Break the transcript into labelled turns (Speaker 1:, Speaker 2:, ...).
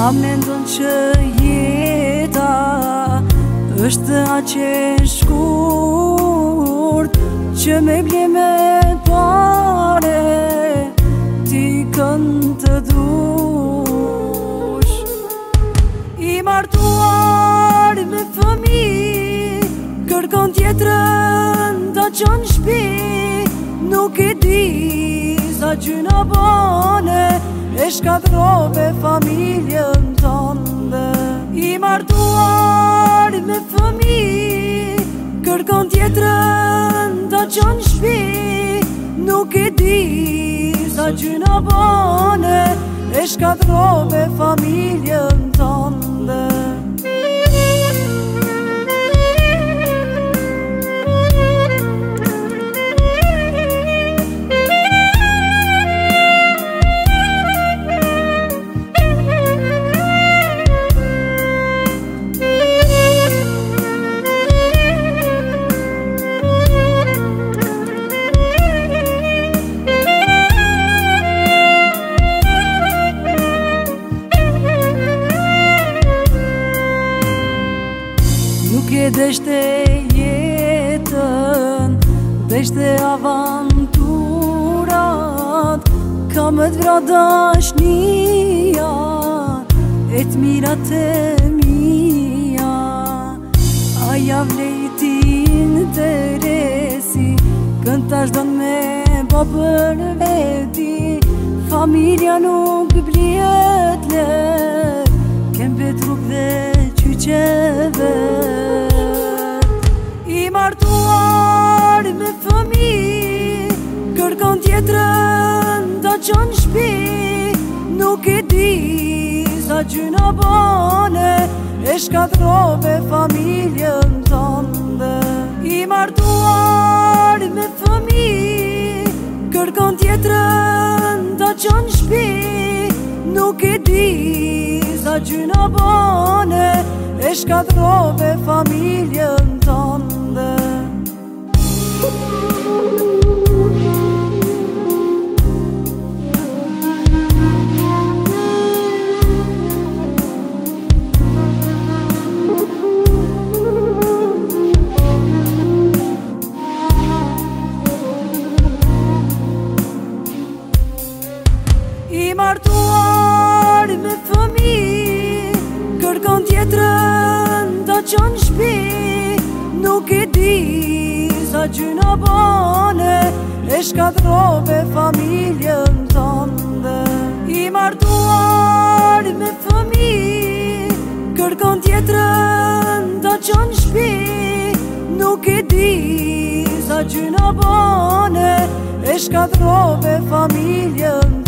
Speaker 1: mendon që jeta është aqe shkurt që me ble me pare ti kënd të dush. I martuar me fëmi kërkon tjetrën ta qon shpi, nuk e di sa gjyna bane e shkatrove familjen tënde. I martuar me fëmi kërkon tjetrën ta qon shpi, nuk e di sa gjyna bane e shkatrove familjen tënde. Nuk e deshte jetën, deshte avanturat, ka më të vra dashnia e të mirat e mia. Aja vlejti interesi, kënd tash don me bo për veti, familja nuk bliet let, kem betruk dhe qyqeve. I martuar me fëmi kërkon tjetrën ta qon shpi, nuk e di sa gjyna bane e shkatrove familjen tënde. I martuar me fëmi kërkon tjetrën ta qon shpi, nuk e di sa gjyna bane e shkatrove familjen tënde. I martuar me fëmi kërkon tjetrën ta qon shpi, nuk e di sa gjyna bane e shkatrove familjen tënde. I martuar me fëmi kërkon tjetrën ta qon shpi, nuk e di sa gjyna bane e shkatrove familjen tënde.